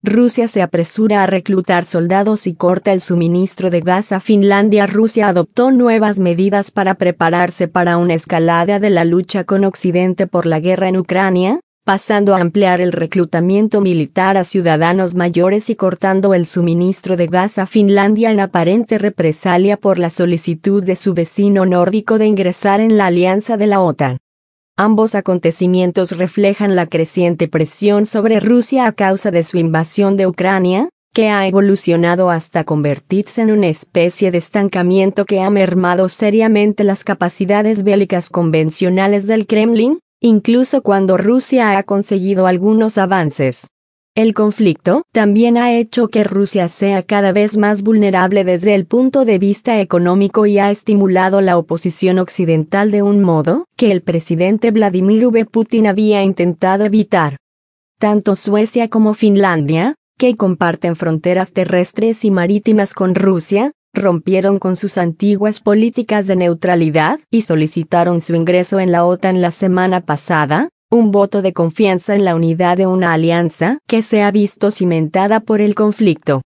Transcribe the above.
Rusia se apresura a reclutar soldados y corta el suministro de gas a Finlandia. Rusia adoptó nuevas medidas para prepararse para una escalada de la lucha con Occidente por la guerra en Ucrania, pasando a ampliar el reclutamiento militar a ciudadanos mayores y cortando el suministro de gas a Finlandia en aparente represalia por la solicitud de su vecino nórdico de ingresar en la alianza de la OTAN. Ambos acontecimientos reflejan la creciente presión sobre Rusia a causa de su invasión de Ucrania, que ha evolucionado hasta convertirse en una especie de estancamiento que ha mermado seriamente las capacidades bélicas convencionales del Kremlin, incluso cuando Rusia ha conseguido algunos avances. El conflicto también ha hecho que Rusia sea cada vez más vulnerable desde el punto de vista económico y ha estimulado la oposición occidental de un modo que el presidente Vladimir Putin había intentado evitar. Tanto Suecia como Finlandia, que comparten fronteras terrestres y marítimas con Rusia, rompieron con sus antiguas políticas de neutralidad y solicitaron su ingreso en la OTAN la semana pasada, un voto de confianza en la unidad de una alianza que se ha visto cimentada por el conflicto.